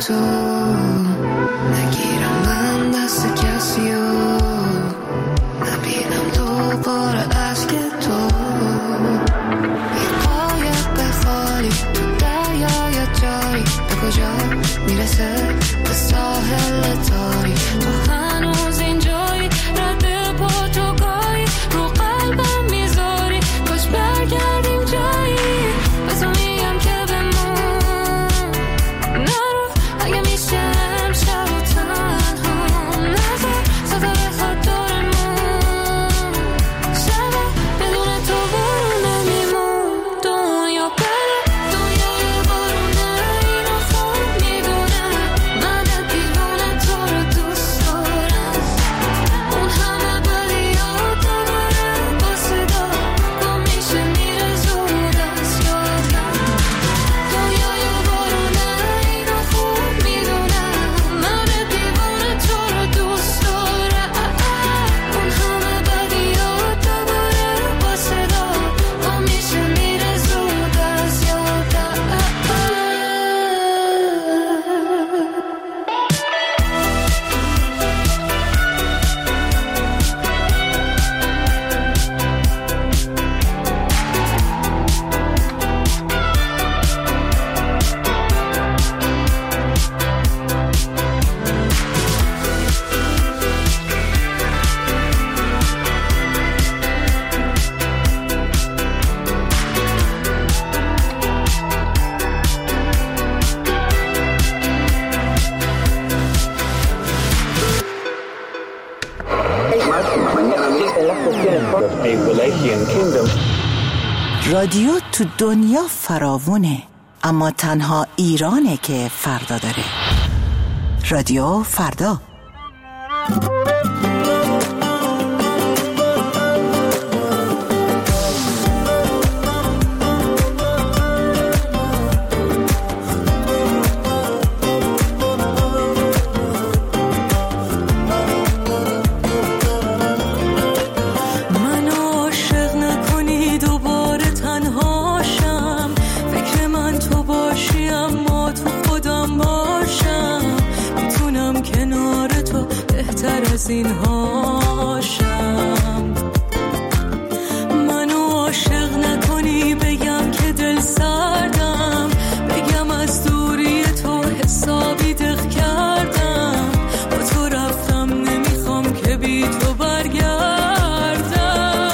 تو نگیرم من دست کسیو نبینم دوباره عشق تو یه قایق خالی تو دریای جاری به کجا میرسه به ساحل تاری تو هنوز اینجایی رد با تو گاهی رو قلبم میذاری کاش برگردیم جایی به تو میگم که بمون نرو اگه میشه امشب و تنها نذار سفر خود دارمون شبه بدون تو برو نمیمون دنیا بره دنیای بارونه اینو خوب میدونم من دیوانه تو رو دوست دارم اون همه بدیات دوباره با صدا گم میشه میره زود از یادم دنیای بارونه اینو خوب میدونم من دیوانه تو رو دوست دارم اون همه بدیات دوباره با صدا گم میشه میره زود از یادم رادیو تو دنیا فراوونه، اما تنها ایرانه که فردا داره. رادیو فردا. این هاشم منو عاشق نکنی بگم که دل سردم بگم از دوری تو حسابی دق کردم با تو رفتم نمیخوام که بی تو برگردم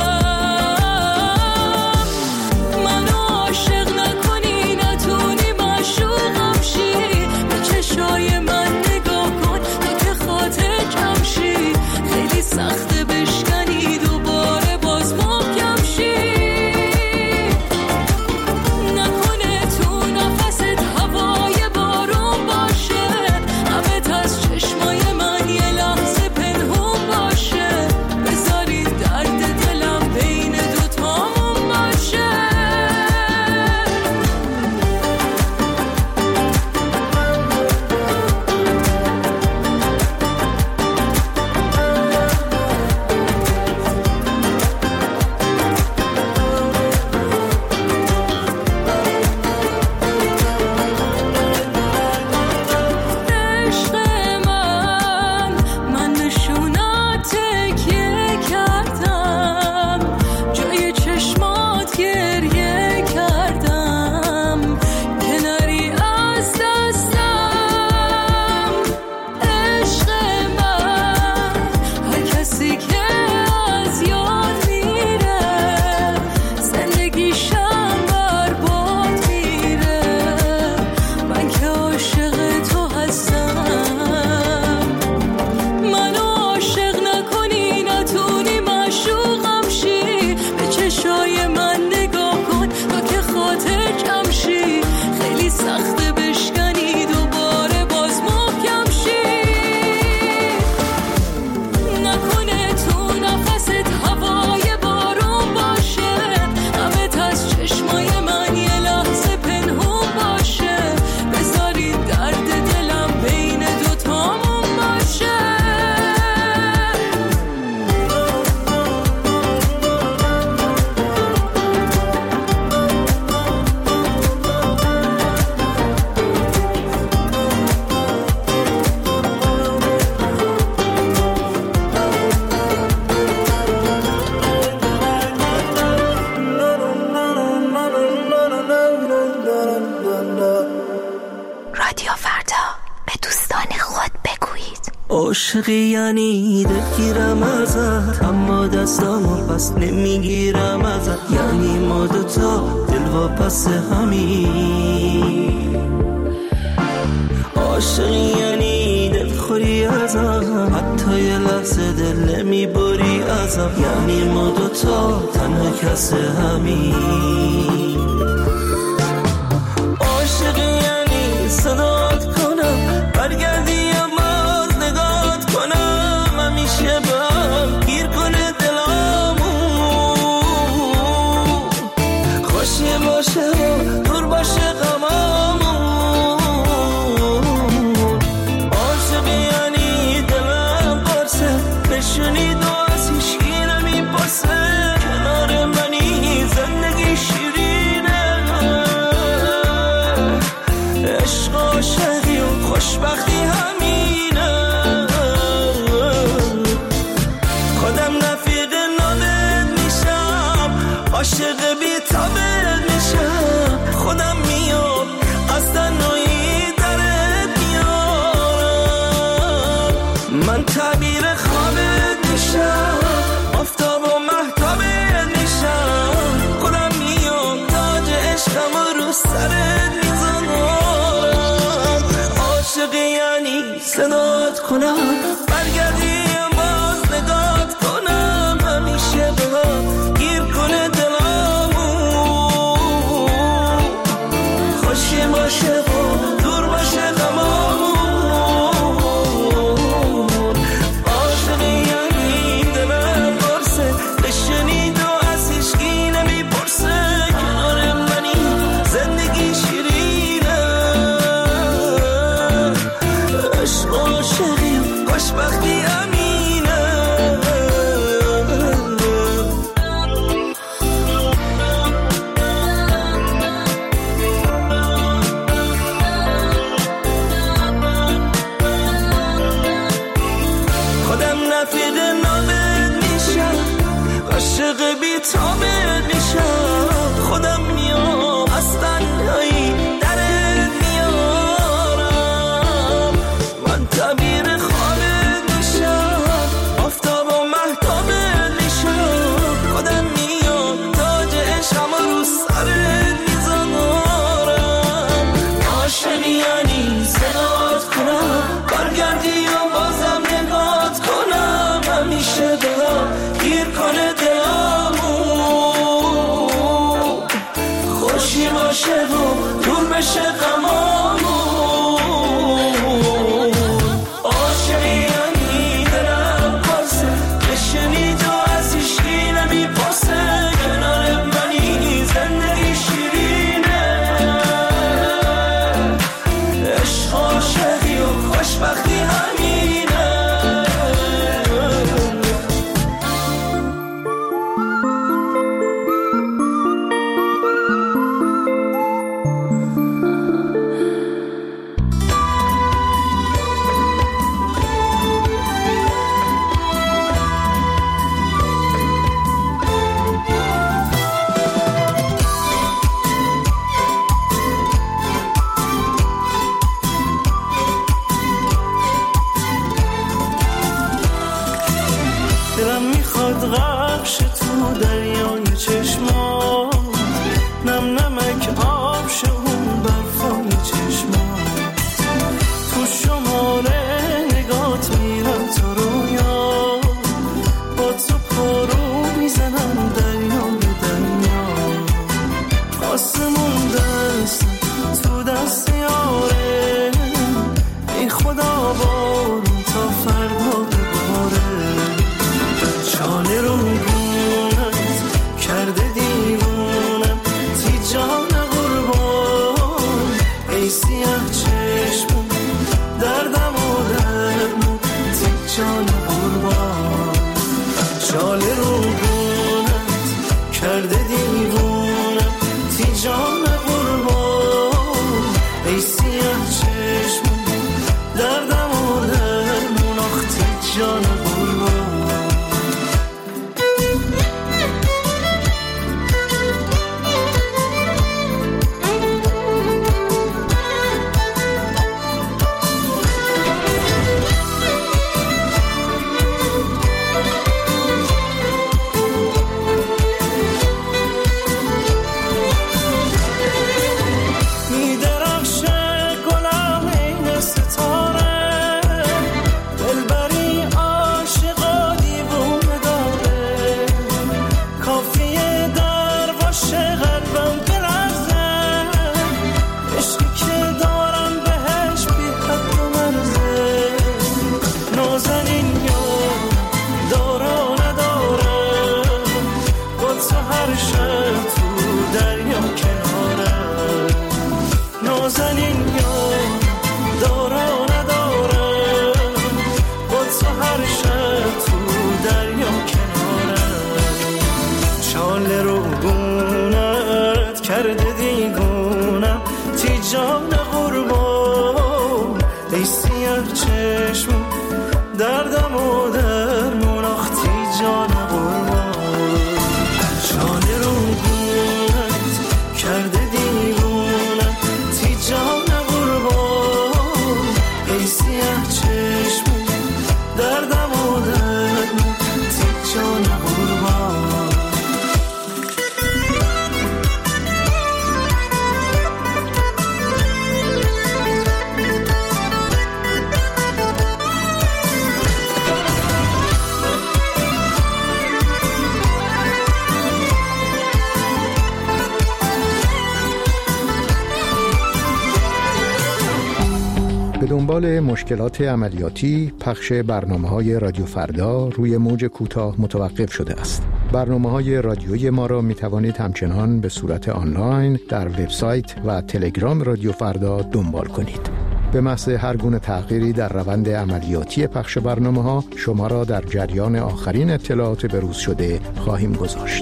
منو عاشق نکنی نتونی معشوقم شی به چشای من نگاه کن تو که خاطر کم شی خیلی رادیو فردا به دوستان خود بگویید. عاشقی یعنی دلگیرم ازت، اما دستامو پس نمیگیرم ازت. یعنی ما دوتا دل و پس همین. عاشقی یعنی دلخوری ازم، حتی یه لحظه دل نمیبری ازم. یعنی ما دوتا تنها کس همین. عاشقی یعنی صدات کنم برگردی یا باز نگات کنم، همیشه بهم گیر کنه دلامون، خوشی باشه و دور باشه غمامون. عاشقی یعنی دلم پرسه بشونی دو از هیچکی نمیپرسه، کنار منی زندگی شیرینه. عشق عاشقی و خوشبختی همینه. خودم رفیق نامت میشم، عاشق بی تابت میشم. خودم میام از تنهایی درت میارم. من تعبیر خوابت میشم، آفتاب و مهتابت میشم. خودم میام تاج عشقم رو سرت میذارم. عاشقی یعنی صدات کنم برگردی باز نگات کنم، همیشه بهم گیر کنه دلامون، خوشی باشه و دور باشه غمامون. عاشقی یعنی دلم پرسه بشنید و از هیچکی نمیپرسه، کنار منی زندگی شیرینه. عشق عاشقی و خوشبختی همینه. خودم رفیق نامت میشم، عاشق بی تابت میشم. خودم میام از تنهایی درت میارم. من تعبیر خوابت میشم، آفتاب و مهتابت میشم. خودم میام تاج عشقم رو سرت میذارم. عاشقی یعنی صدات کنم برگردی و بازم نگات کنم، همیشه بهم گیر کنه دلامون، خوشی باشه و دور بشه غمامون. عاشقی یعنی دلم پرسه بشنید و از هیچکی نمیپرسه، کنار منی زندگی شیرینه. عشق عاشقی و خوشبختی همینه. جان قربان ای سیاه چشم دردم و درمون آختی جان قربان جان رو گونت کرده دیوونت تی جان قربان ای سیاه چشم دردم و درمون تی جان قربان به دنبال مشکلات عملیاتی پخش برنامه‌های رادیو فردا روی موج کوتاه متوقف شده است. برنامه‌های رادیویی ما را می‌توانید همچنان به صورت آنلاین در وبسایت و تلگرام رادیو فردا دنبال کنید. به محض هر گونه تغییری در روند عملیاتی پخش برنامه‌ها شما را در جریان آخرین اطلاعات بروز شده خواهیم گذاشت.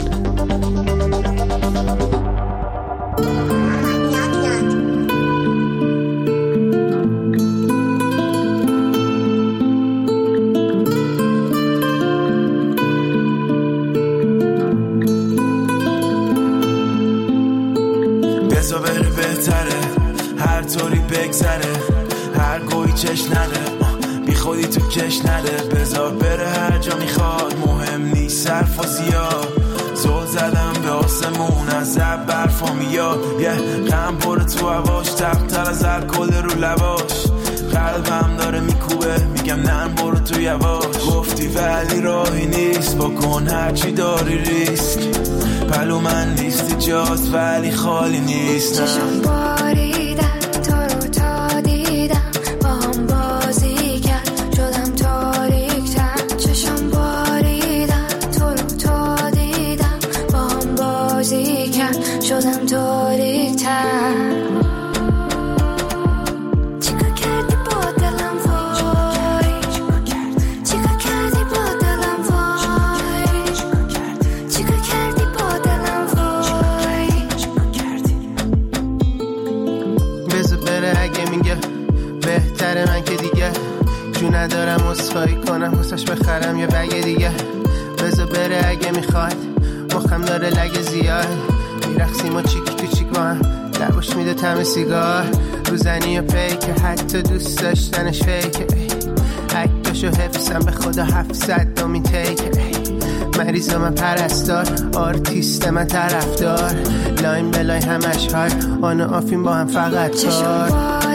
بزا بره بهتره هر طوری بگذره هر گویی چش نده بی خودی تو کش نده بزار بره هر جا میخواد مهم نیست صرف و زیاد زل زدم به آسمون از زب برفا میاد یه غم پره تو هواش تقتر از الکل رو لواش قلبم داره میکوبه میگم نه برو تو یواش گفتی ولی راهی نیست بکن هرچی داری ریسک پلو من نیستی جاست ولی خالی نیست چشم باریدن تو رو تا دیدم با هم بازی کرد شدم تاریک‌تر چشم باریدن تو رو تا دیدم با هم بازی کرد شدم تاریک‌تر ندارم اسخایی کنم حسش بخرم یه بگه دیگه بذار بره اگه میخواد مخم داره لگه زیاد میرخسیم و چیک تو چیک با هم لباش میده طعم سیگار روزنی و پیک حتی دوست داشتنش فیکه عکسشو حفظم به خدا 700 دومین تیکه مریض من پرستار آرتیست من طرفدار لاین به لاین همش های آن و آفین با هم فقط کار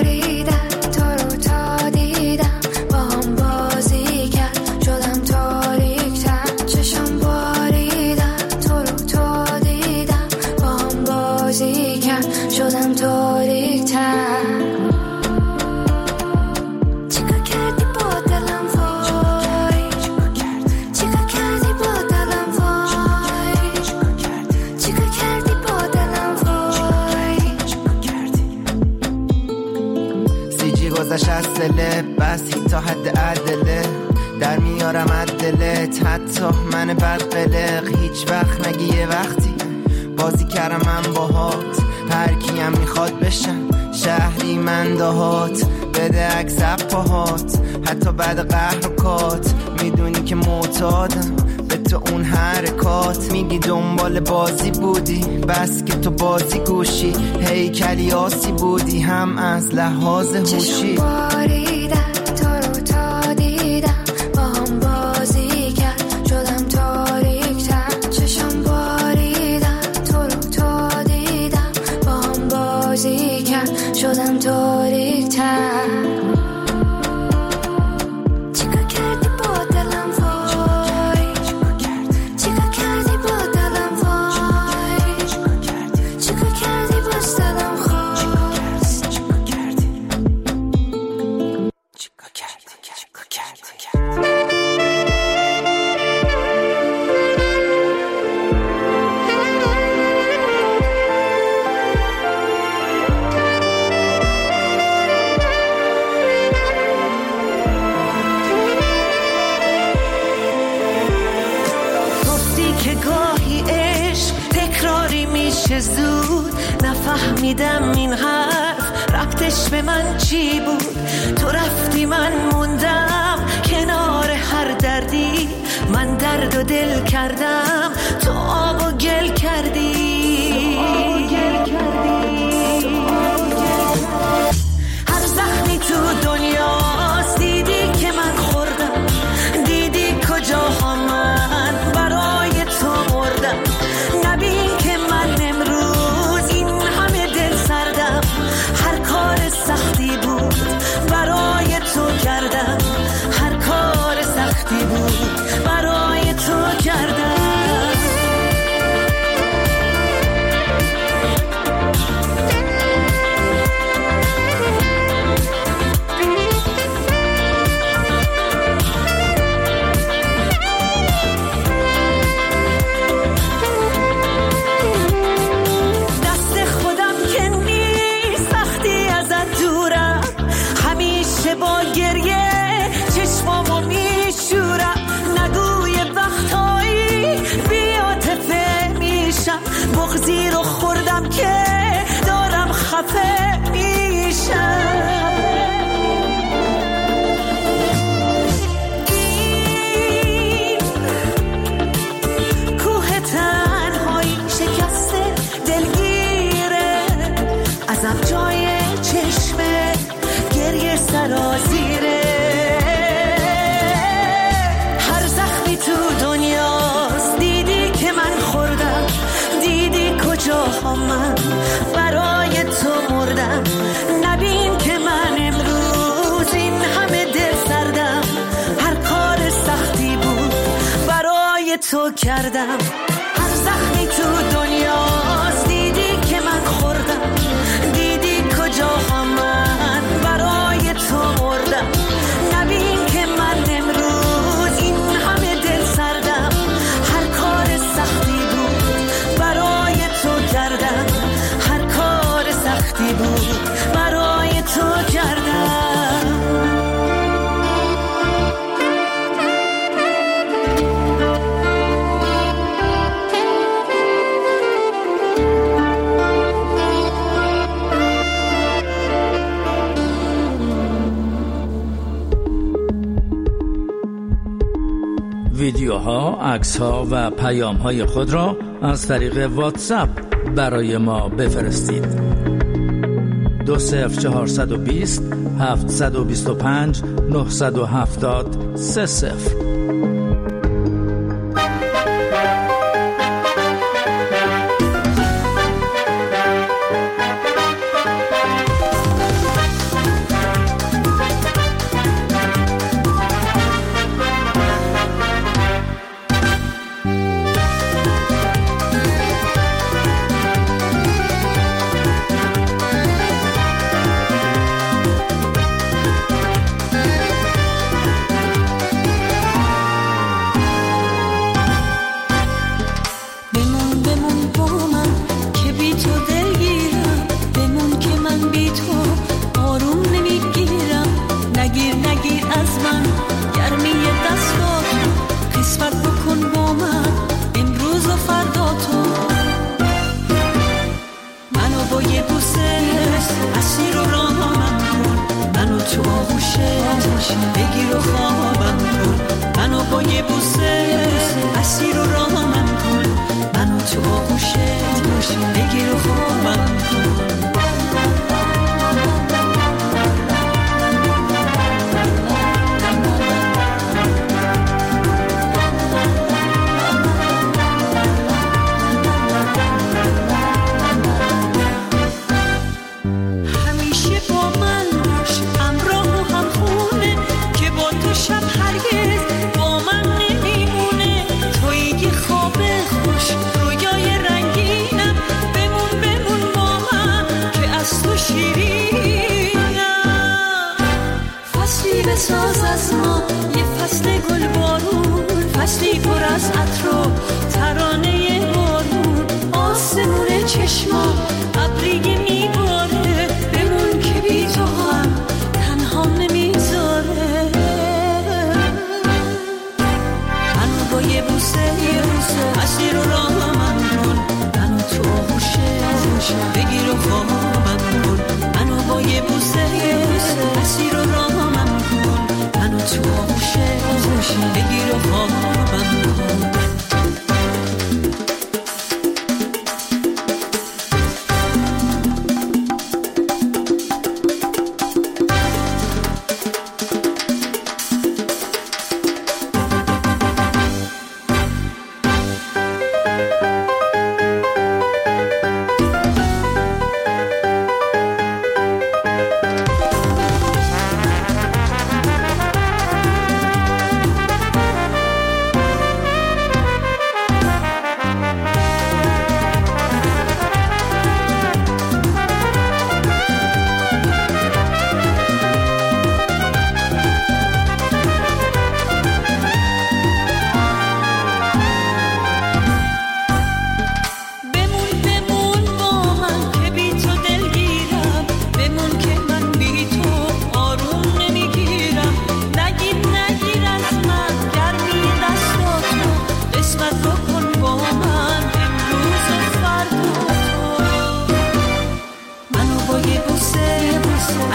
شدم تاریک‌تر چیکار کردی با دلم وای چیکار کردی با دلم وای چیکار کردی با دلم وای سیجی گذشت از دله بس تا حد عدله در میارم عدلت حتی من بد قلق هیچ وقت نگی یه وقتی بازی کردم من باهات هر کیم میخواد بشم شهری من دهات بده عکس پاهات حتی بعد قهر و کات میدونی که معتادم به تو اون حرکات میگی دنبال بازی بودی بس که تو بازی گوشی هیکلی آسی بودی هم از لحاظ هوشی شدم تاریک‌تر چیکار کردی با دلم وای چیکار کردی با دلم وای چیکار کردی با دلم خواست چیکار کردی زود نفهمیدم این حرف ربطش به من چی بود؟ تو رفتی من موندم کنار هر دردی، من درد و دل کردم تو آب و گل کردی. هر زخمی تو دنیاست دیدی که من خوردم، دیدی کجاها من برای تو مردم. نبین که من امروز این همه دل سردم، هر کار سختی بود برای تو کردم، هر کار سختی بود برای تو کردم. با گریه چشمامو میشورم، نگوی وقتایی بی‌عاطفه میشم، بغضی رو خوردم که دارم خفه میشم. کوه تنهایی شکسته دلگیره، ازم جای چشمه گریه سرازیره. هر زخمی تو دنیاست دیدی که من خوردم، دیدی کجاها من برای تو مردم. نبین که من امروز این همه دل سردم، هر کار سختی بود برای تو کردم. هر زخمی تو دنیاست دیدی که من خوردم، دیدی کجاها من برای تو مردم. نبین که من امروز این همه دل سردم، هر کار سختی بود برای تو کردم، هر کار سختی بود برای تو کردم. ویدیوها، عکس‌ها و پیام‌های خود را از طریق واتساپ برای ما بفرستید. 20420 725 970 30. بگیر و خوابم کن، منو با یه بوسه اسیر و رامم کن، منو تو آغوشت بگیر و خوابم کن. ساز از ما یه فصل گل بارون، فصلی پر از عطر و ترانه بارون، آسمون چشما ابری میباره، بمون که بی تو هم تنها نمیذاره. منو با یه بوسه مسیر رو راه من کن، منو تو آغوشه بگیر و خوابم کن، منو با یه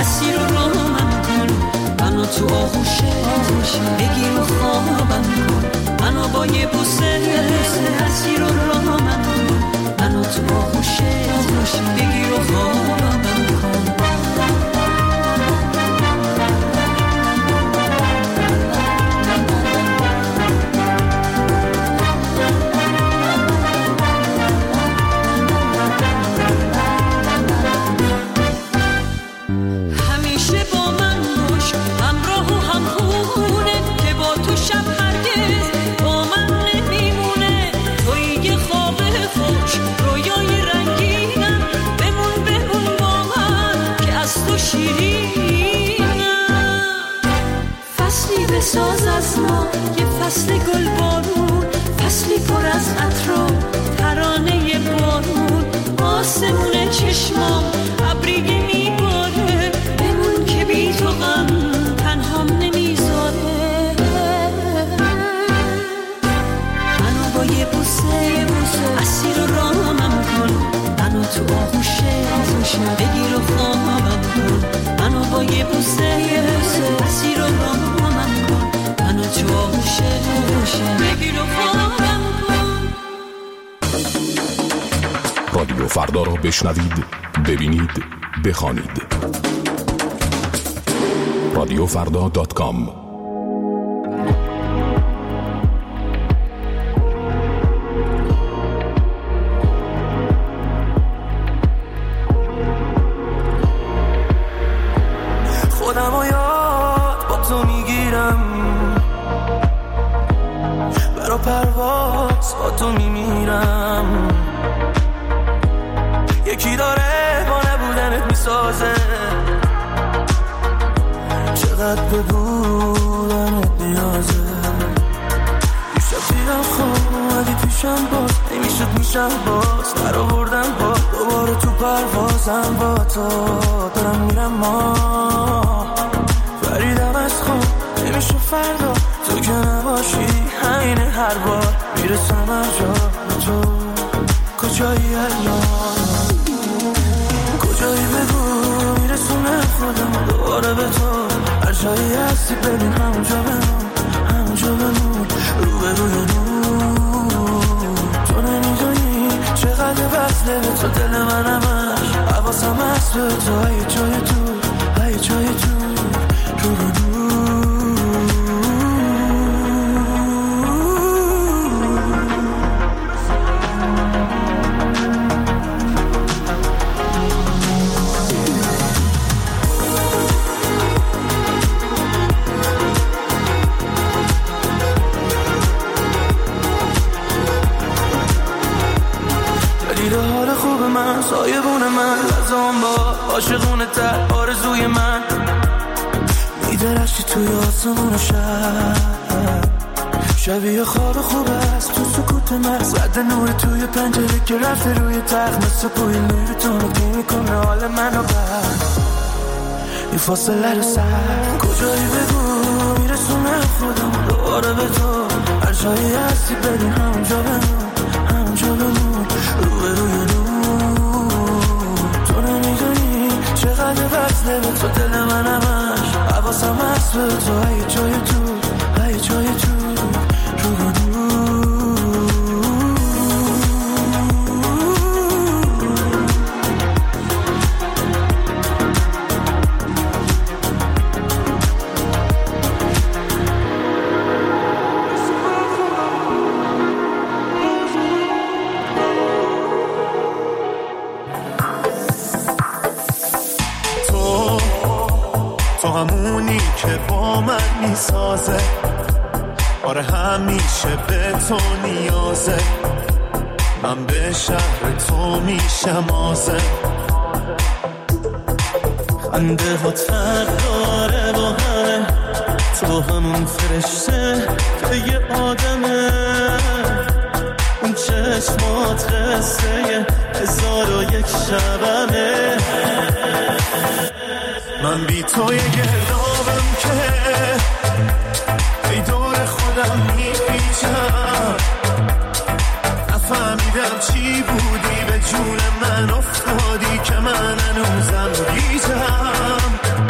اسیر و رامم کن، منو تو آغوشه بگیر و خوابم کن، منو با یه بوسه اسیر و رامم کن، منو تو آغوشه بگیر و خوابم کن. ساز از ما یه فصل گل بارون، فصلی پر از عطر ترانه بارون، آسمون چشمام ابریگه میباره، بمون که بی تو غم تنهام نمیذاره. منو با یه بوسه اسیر و رامم کن، منو تو آغوشه بگیر و خوابم کن، منو با یه بوسه اسیر و رامم کن، منو تو آغوشه بگیر و خوابم کن. رادیو فردا را بشنوید، ببینید، بخوانید. radiofrda.com. خودم و یاد با تو میگیرم، برا پرواز با تو میمیرم، یکی داره با نبودنت میسازه، چقدر به بودنت نیازه. دیشب دیدم خواب اومدی پیشم، باز نمیشد میشم باز در آوردم با دوباره تو پروازم با تو دارم میرم، ما فریدم از خواب نمیشه فردا تو که نباشی، همینه هر بار میرسم هر جا تو. کجایی الان، کجایی بگو میرسونم خودم دوباره به تو، هر جایی هستی ببین همونجا بمون، همونجا بمون رو به روی نور. تو نمیدونی چقدر وصله به تو دل من همش، حواسم هست به تو، های جای تو، های جای تو رو به نور. سایبون من لازم با عاشقونه تر آرزوی من، میدرخشی توی آسمون شب، شبیه خواب خوب است تو سکوت مغز، رد نور توی پنجره که رفته روی تخت، مثل بوی نور تو نگی میکنه حال منو بر این فاصله رو سر. کجایی بگو میرسونم خودم دوباره به تو، هر جایی هستی ببین همونجا بمون، همونجا بمون رو به روی نور. چقدر وصله به تو دل من همش، حواسم هست به تو، های جای تو، های جای تو رو به نور. همونی که با من میسازه، آره همیشه به تو نیازه، من به شهر تو میشم آزه. خنده ها فرق داره با همه، تو همون فرشته که یه آدمه، اون چشمات قصه 1001 شبمه. من بی توی گردابم که ای دور خودم میپیچم، نفهمیدم چی بودی به جون من افتادی که من هنوزم گیجم.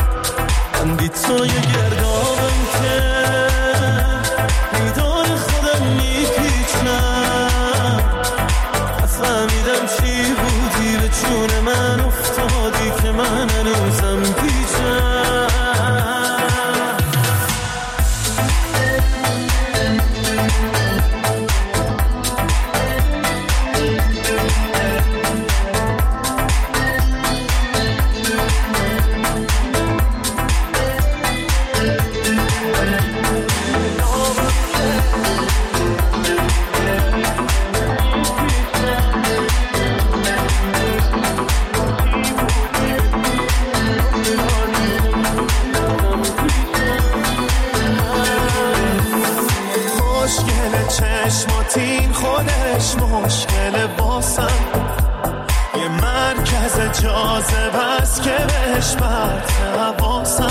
هست که بهش برد حواسم،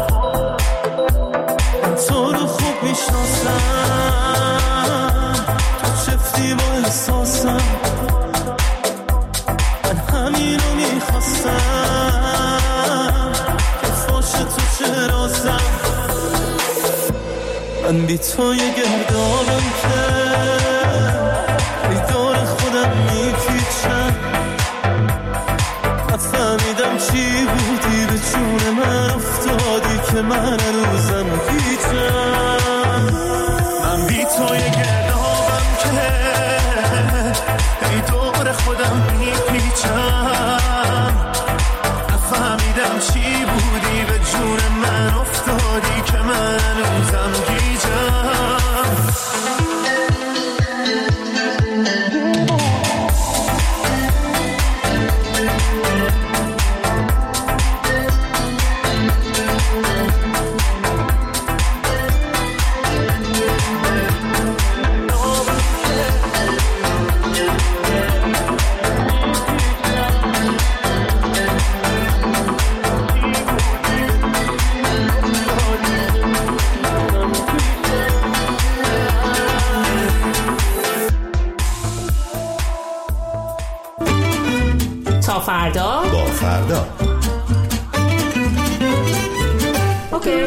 من تو رو خوب میشناسم، تو چفتی با احساسم، من همین رو میخواستم که فاش تو چه رازم. من بی تو یه گردابم که ای دور خودم میپیچم، نفهمیدم چی بودی به جون من افتادی که من هنوزم پیچم. من بی تو یه گردابم که ای دور خودم میپیچم، نفهمیدم چی بودی به جون من افتادی که من هنوزم گیجم. تا فردا با فردا. اوکی.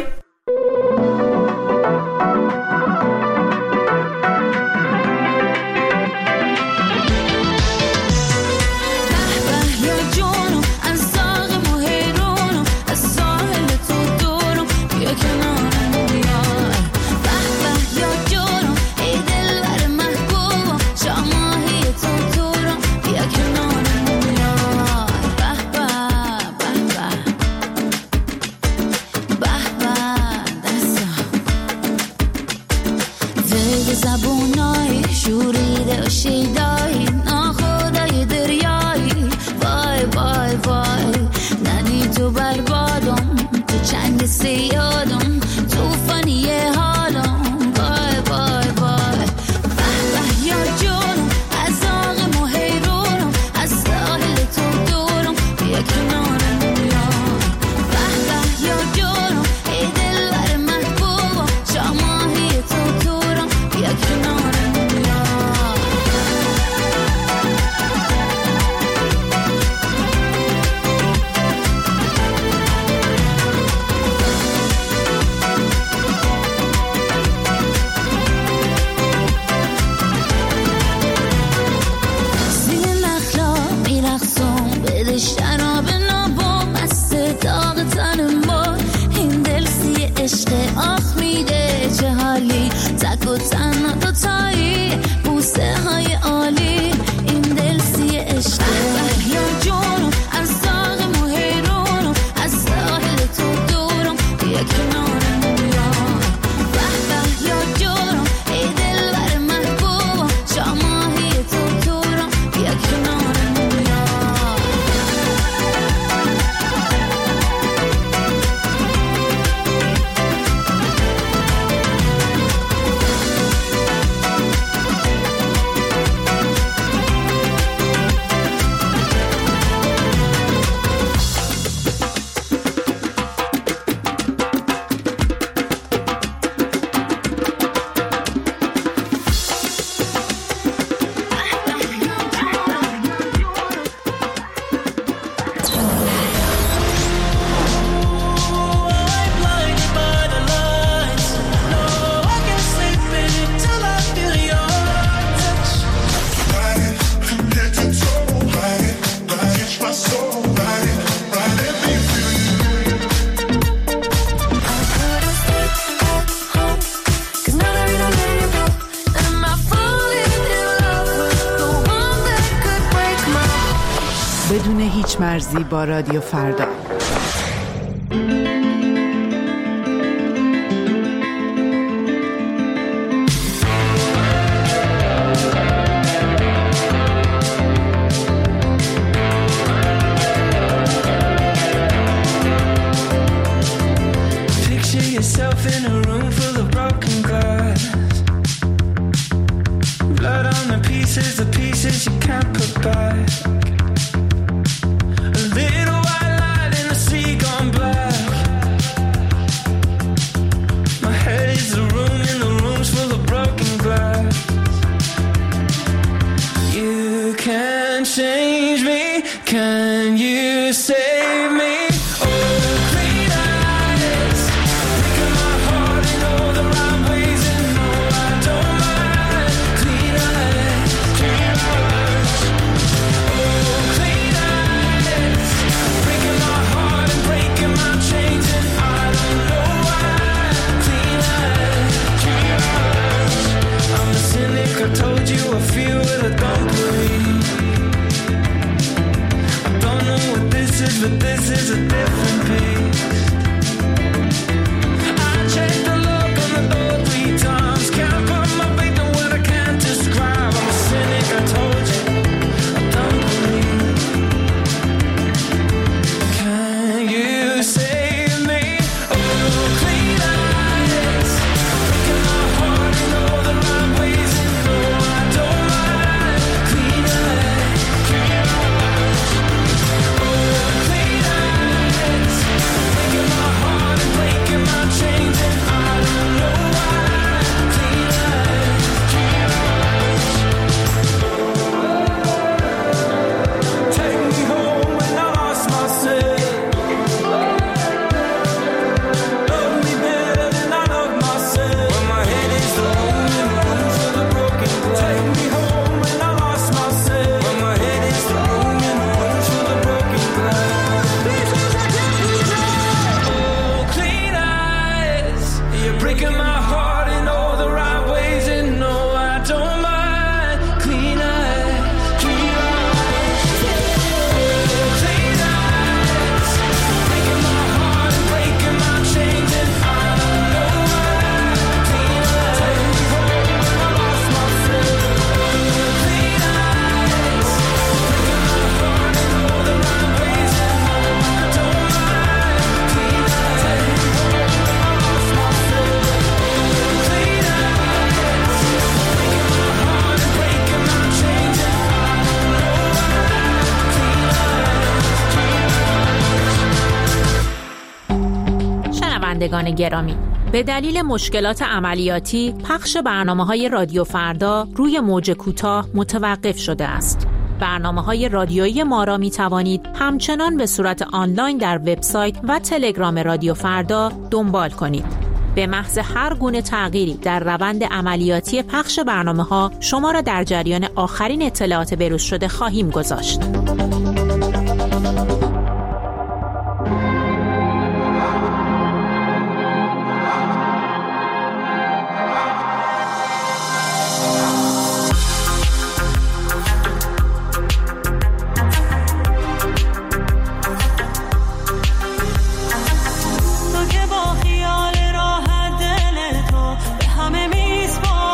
بدون هیچ مرزی با رادیو فردا. A little white light me. Oh, clean eyes, breaking my heart in all the right ways, and no, I don't mind. Clean eyes, clean eyes. Oh, clean eyes, breaking my heart and breaking my chains, and I don't know why. Clean eyes, clean eyes. I'm a cynic, I told you I feel what I don't believe. I don't know what this is, but this is a different piece. I checked the lock on the door 3 times. Can't put my faith in what I can't describe. I'm a cynic, I told you I don't believe. Can you save me? Oh, clean eyes, breaking my heart in all the right ways, and no, I don't mind. Clean eyes, clean eyes. Oh, clean eyes, breaking my heart and breaking my chains, and I don't know why. Clean eyes, clean eyes. Take me home when I lost myself. Love me better than I love myself. When my head is the only room for the broken glass. Take me home when I lost myself. When my head is the only room for the broken glass. Oh, clean eyes, you're breaking my heart in all the right ways, and no, I don't mind. Clean eyes, clean eyes. Oh, clean eyes, breaking my heart and breaking my chains, and I don't know why. Clean eyes, take me home when I lost myself. Clean eyes, breaking my heart in all the right ways, and no, I don't mind. Clean eyes, take me home when I lost myself. Clean eyes, breaking my heart and breaking my chains, and I don't know why. شنوندگان گرامی، به دلیل مشکلات عملیاتی پخش برنامه‌های رادیو فردا روی موج کوتاه متوقف شده است. برنامه‌های رادیویی ما را می‌توانید همچنان به صورت آنلاین در وبسایت و تلگرام رادیو فردا دنبال کنید. به محض هر گونه تغییری در روند عملیاتی پخش برنامه‌ها شما را در جریان آخرین اطلاعات بروز شده خواهیم گذاشت. تو که با خیال راحت دل تو به همه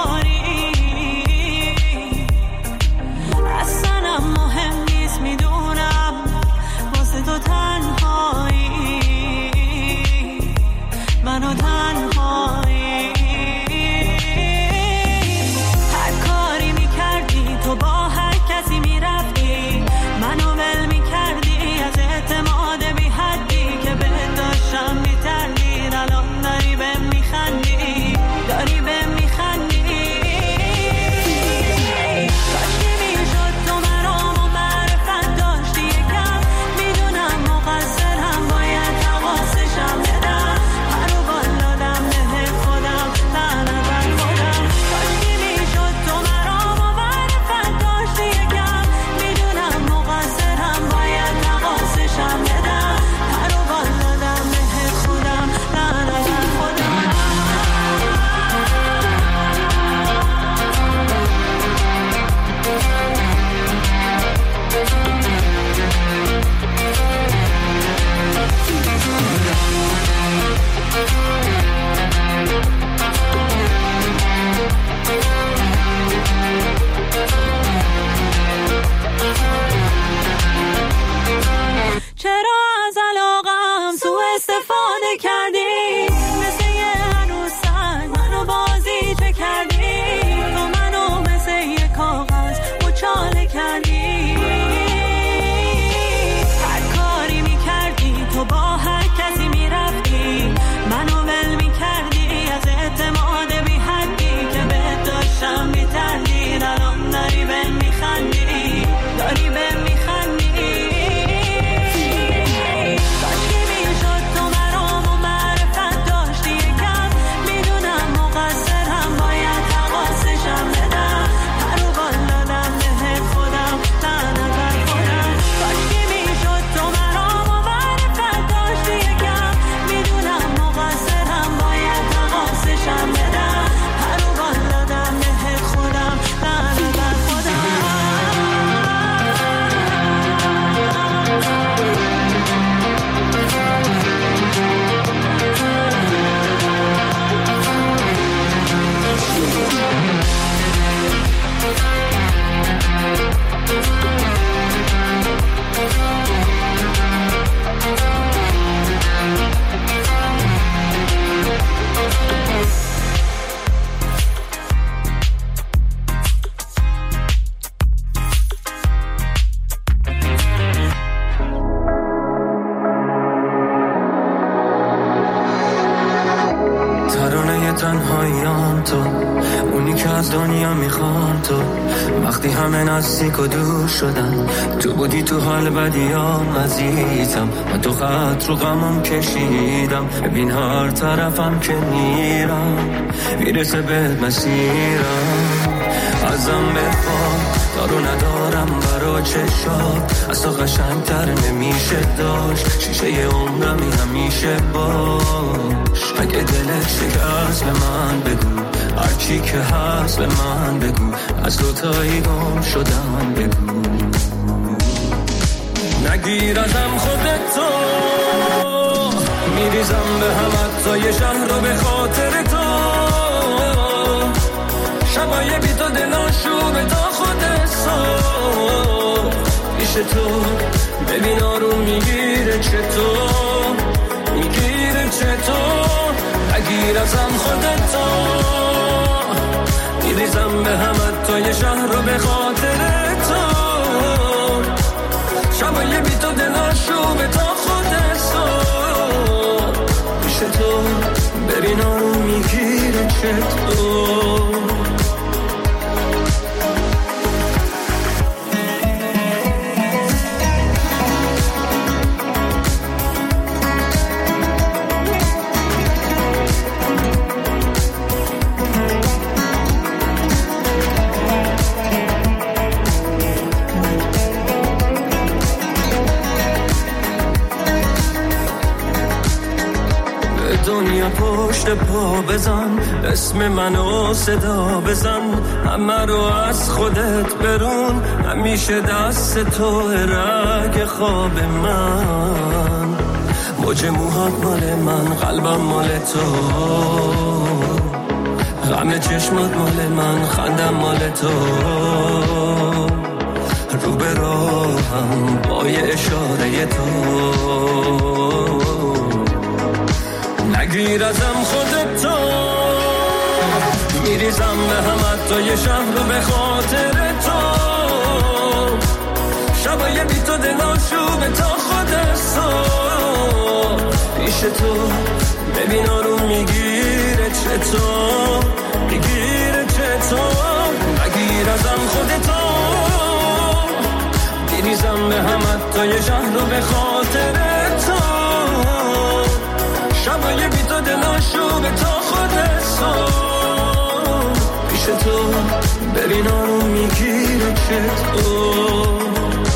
میسپاری، اصلا مهم نیست میدونم تنهاییام تو، اونی که از دنیا میخوام تو. وقتی همه نزدیک و دور شدن، تو بودی تو حال بدیام عزیزم. و تو خط رو غمم کشیدم، ببین هر طرفم که میرم میرسه به مسیرم. ازم بخوام دارو ندارم برا چشات، از تو قشنگتر نمیشه داشت. شیشه عمرمی همیشه باش. اگه دلت شکست به من بگو، هرچی که هست به من بگو. از دوتایی گم شدم بگو. نگیر ازم خودتو، میریزم به همت تا یه شهر رو به خاطر تو. شبای بی تو دلاشو به تا خود صبح پیش تو. ببین آروم میگیره چطور، میگیره چطور. نگیر ازم خودتو، میریزم به همت تا یه شهر رو به خاطر تو. شبای بی تو دلاشو به تا خود صبح پیش تو. ببین آروم میگیره چطور. دنیا پشت پا بزن، اسم منو صدا بزن. همه رو از خودت برون، همیشه دست تو رگ خواب من. موج موهات مال من، قلبم مال تو. غم چشمات مال من، خندم مال تو. رو به راهم با یه اشاره تو. نگیر ازم خودتو، میریزم به همت تا یه شهر رو به خاطر تو. شبای بی تو دلاشو به تا خود صبح پیش تو. ببین آروم میگیره چطور، میگیره چطور. نگیر ازم خودتو، میریزم به همت تا یه شهر رو به خاطر تو. شبای بی تو دلاشو به تا خود صبح پیش تو. ببین آروم میگیره چطور.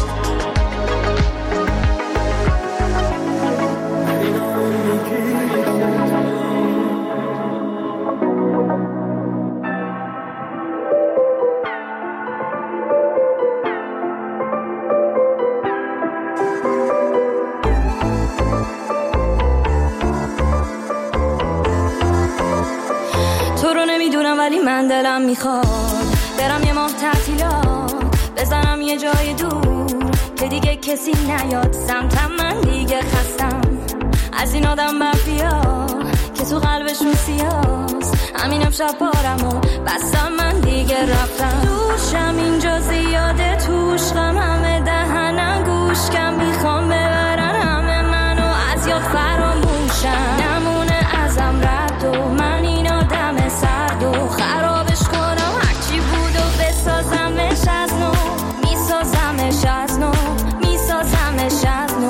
ولی من دلم میخواد برم یه ماه تعطیلات، بزنم یه جای دور که دیگه کسی نیاد سمتم. من دیگه خستم از این آدم مافیا که تو قلبشون سیاست. همینم شب بارمو بستم، من دیگه رفتم. دوشم اینجا زیاده، توش غم همه دهنم گوشکم. میخوام ببرن همه منو از یاد فراموشم. نمونه ازم رد و من این آدم سرد و خرابش کنم. هرچی بود و بسازمش از نو، میسازمش از نو، میسازمش از نو.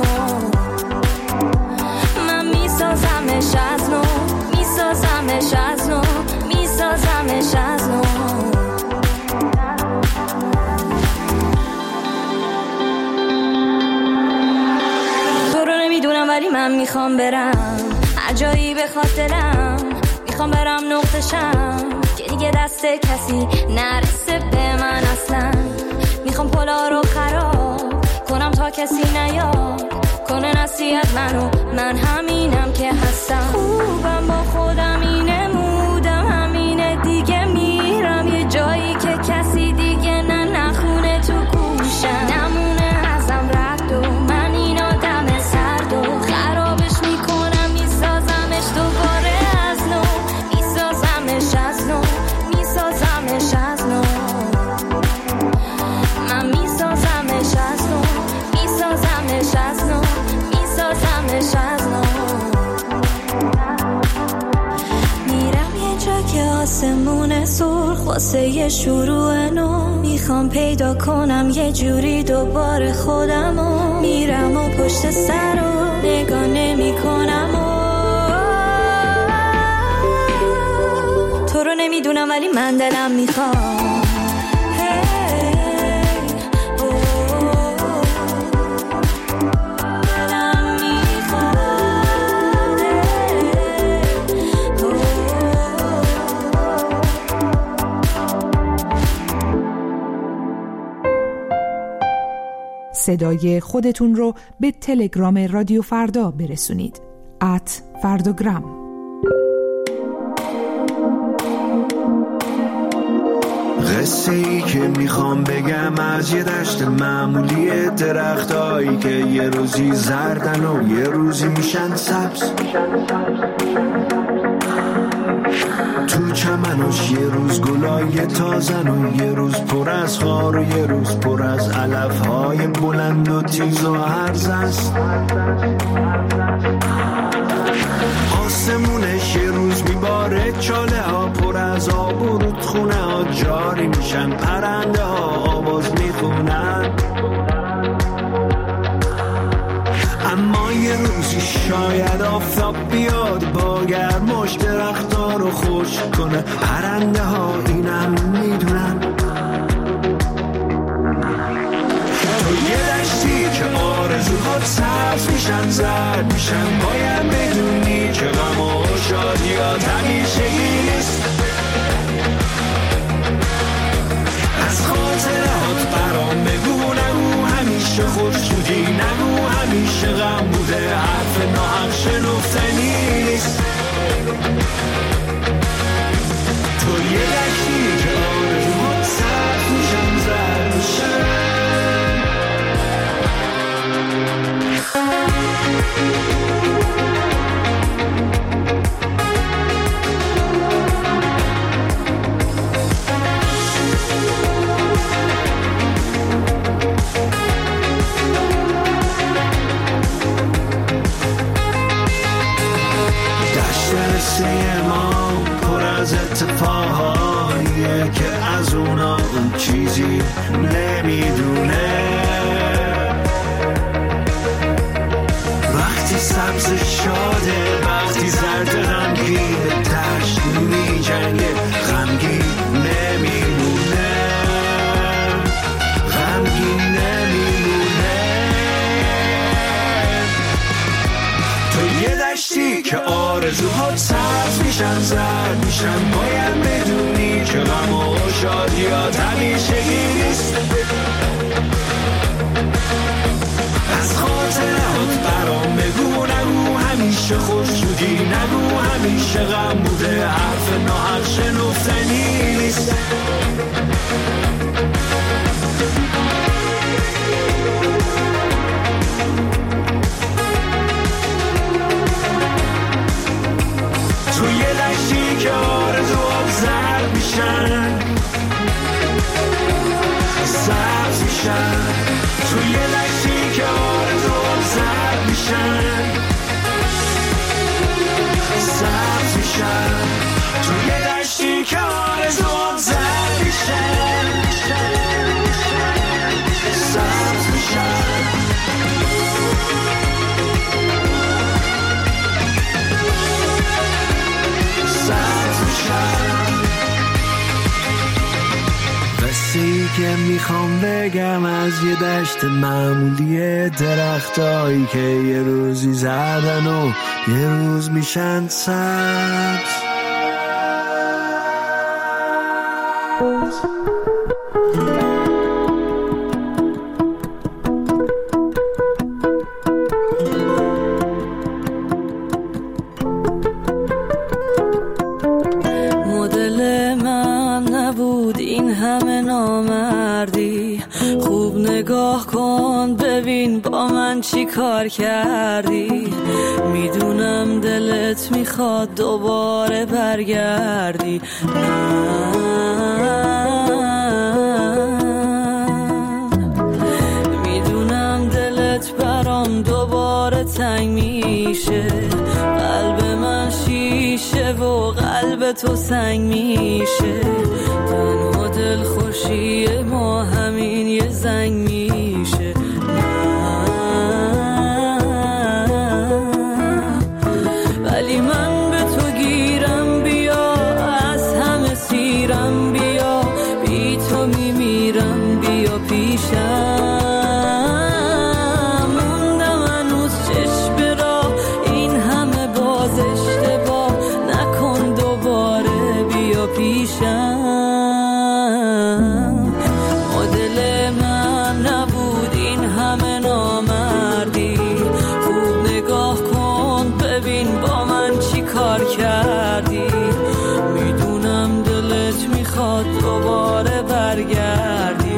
من میسازمش از نو، میسازمش از نو، میسازمش از نو. تو رو نمیدونم ولی من میخوام برم هر جایی بخواد دلم. میخوام برم نقطشم که دیگه دست کسی نرسه به من اصلا. میخوام پلا رو خراب کنم تا کسی نیاد کنه نصیحت منو. من همینم که هستم، خوبم با خودم اینه، مودم همینه دیگه. میرم یه جایی که کسی دیگه نخونه تو گوشم. نمونه ازم رد و من این آدم سرد و خرابش میکنم. میسازمش دوباره از نو، میسازمش از نو، میسازمش از نو. من میسازمش از نو، میسازمش از نو، میسازمش از نو. آسمون سرخ واسه یه شروع نو، میخوام پیدا کنم یه جوری دوباره خودمو، میرم و پشت سر و نگاه نمی کنم تو رو نمیدونم ولی من دلم میخوام صدای خودتون رو به تلگرام رادیو فردا برسونید @فرداگرام. قصه ای که میخوام بگم از یه دشت معمولی، درختایی که یه روزی زردن و یه روزی میشن سبز، تو چمنش یه روز گلای تازن و یه روز پر از خار و یه روز پر از علفهای بلند و تیز و هرز است. آسمونش یه روز میباره، چاله ها پر از آب و رودخونه ها جاری میشن، پرنده ها آواز میخونن. اما یه روزی شاید آفتاب بیاد با گرماش درخت‌ها رو خشک کنه، پرنده ها اینم میدونن. تو یه دشتی که آرزوها سبز میشن زرد میشن، باید بدونی که غم و شادیات همیشگی نیست. از خاطرات برام بگو، نگو همیشه خوششودی، نگو همیشه غم بوده، حرف ناحق شنفتنی نیست. تو یه دشتی که آرزوها سبز میشن زرد میشن. دشت ما پر از اتفاقاییه که از اونا اون چیزی نمیدونه. وقتی سبز شاده، وقتی زرد غمگین، دشت میجنگه غمگین نمیمونه، غمگین نمیمونه. تو یه دشتی که آرزوها سبز میشن زرد میشن، باید بدونی که غم و شادیات همیشگی نیست. از خاطرات برام بگو، نگو همیشه خوششودی، نگو همیشه غم بوده، حرف ناحق شنفتنی نیست. تو یه دشتی که آرزوها زرد میشن سبز میشن، تو یه دشتی که آرزوها زرد میشن سبز میشن، تو یه دشتی که آرزوها زرد میشن سبز میشن. قصه‌ای که میخوام بگم از یه دشت معمولی، درختایی که یه روزی زردن و یه روز میشن سبز. مدل من نبود این همه نامردی، خوب نگاه کن ببین با من چی کار کردی. میدونم دلت میخواد دوباره برگردی، میدونم دلت برام دوباره تنگ میشه، قلب من شیشه و قلب قلب تو سنگ میشه، تنها دل خوشی ما همین یه زنگ میشه. ولی من به تو گیرم، بیا از همه سیرم، بیا بی تو میمیرم، بیا پیشم. موندم هنوز چشم راه، این همه باز اشتباه نکن دوباره، بیا پیشم. مدل من نبود این همه نامردی، خوب نگاه کن ببین با من چی کار کردی. میدونم دلت میخواد دوباره برگردی،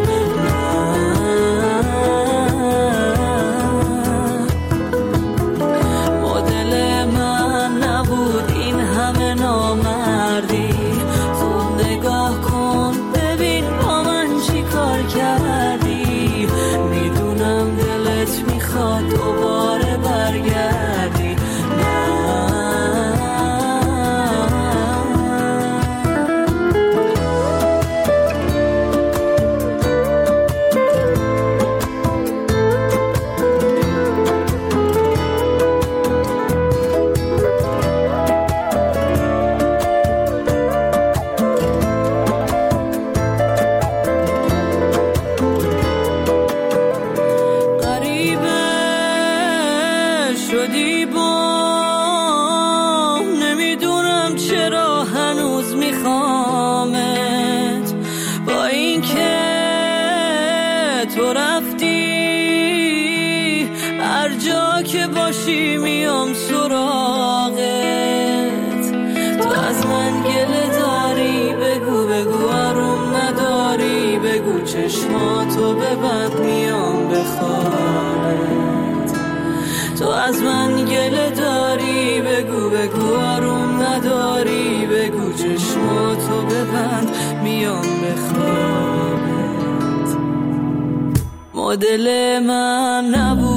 مدل من نبود این همه نامردی، خوب نگاه کن ببین با من چی کار کردی. میدونم دلت میخواد دوباره برگردی. شدی با نمیدونم چرا هنوز میخوامت، با این که تو رفتی هر جا که باشی میام سراغت. تو از من گله داری بگو بگو، آروم نداری بگو، چشماتو ببند میام بخوابت. تو از من گله داری بگو بگو، آروم نداری بگو، چشماتو ببند میام بخوابت. مدل من نبود